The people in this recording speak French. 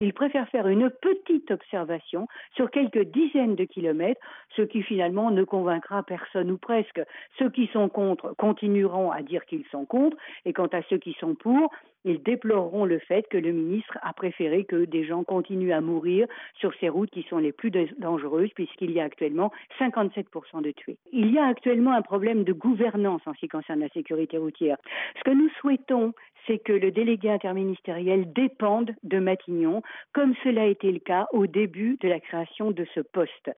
Ils préfèrent faire une petite observation sur quelques dizaines de kilomètres, ce qui finalement ne convaincra personne ou presque. Ceux qui sont contre continueront à dire qu'ils sont contre, et quant à ceux qui sont pour, ils déploreront le fait que le ministre a préféré que des gens continuent à mourir sur ces routes qui sont les plus dangereuses, puisqu'il y a actuellement 57% de tués. Il y a actuellement un problème de gouvernance en ce qui concerne la sécurité routière. Ce que nous souhaitons, c'est que le délégué interministériel dépende de Matignon, comme cela a été le cas au début de la création de ce poste.